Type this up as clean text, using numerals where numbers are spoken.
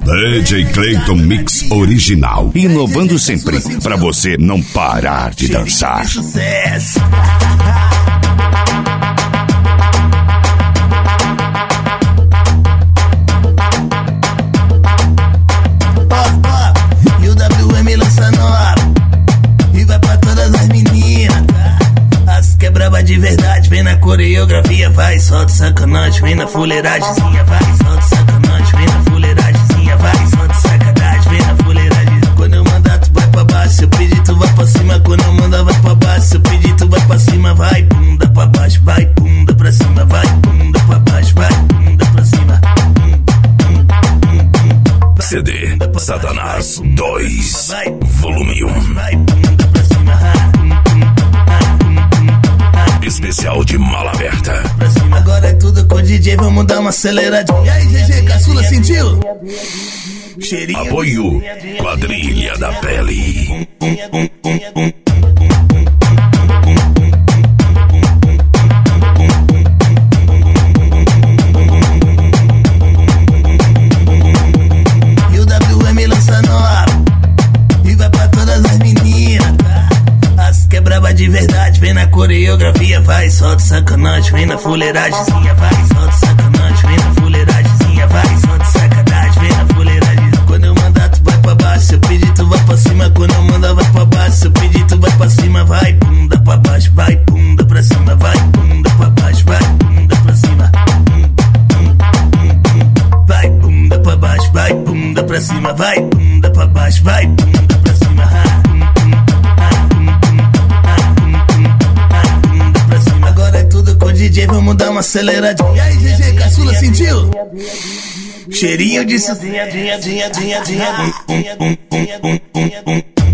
DJ Clayton Mix original, inovando sempre pra você não parar de dançar. Sucesso. E o WM lança nova e vai pra todas as meninas. As que é braba de verdade, vem na coreografia, vai, solta sacanagem, vem na fuleiragemzinha, vai, solta sacanagem, vem na fuleiragemzinha, vai, solta sacanagem, vem na fuleiragem. Quando eu mandar tu vai pra baixo, se eu pedir tu vai pra cima, quando eu mandar vai pra baixo, se eu pedir tu vai pra cima, vai, bunda pra baixo, vai, bunda pra cima, vai, bunda pra baixo, vai, bunda pra cima. CD Satanás 2, volume 1. Especial de mala aberta. Agora é tudo com o DJ, vamos dar uma aceleradinha. E aí, GG, caçula, sentiu? Cheirinho. Apoio Quadrilha da Pele. E o WM lança nova e vai pra todas as meninas. As que é braba de verdade, vem na coreografia, vai, solta sacanagem, vem na fuleiragemzinha, vai, solta sacanagem, vem na fuleiragemzinha, vai, solta sacanagem, vem na fuleiragem. Quando eu mandar tu vai pra baixo, se eu pedir tu vai pra cima, quando eu mandar vai pra baixo, se eu pedir tu vai pra cima, vai, bunda pra baixo, vai, bunda pra cima, vai, bunda pra baixo, vai, bunda pra cima. Vai, bunda pra baixo, vai, bunda pra cima, vai, bunda pra baixo, vai, bunda pra cima. Agora é tudo com o DJ, vamos dar uma aceleradinha. E aí, GG, caçula, sentiu? Cheirinho de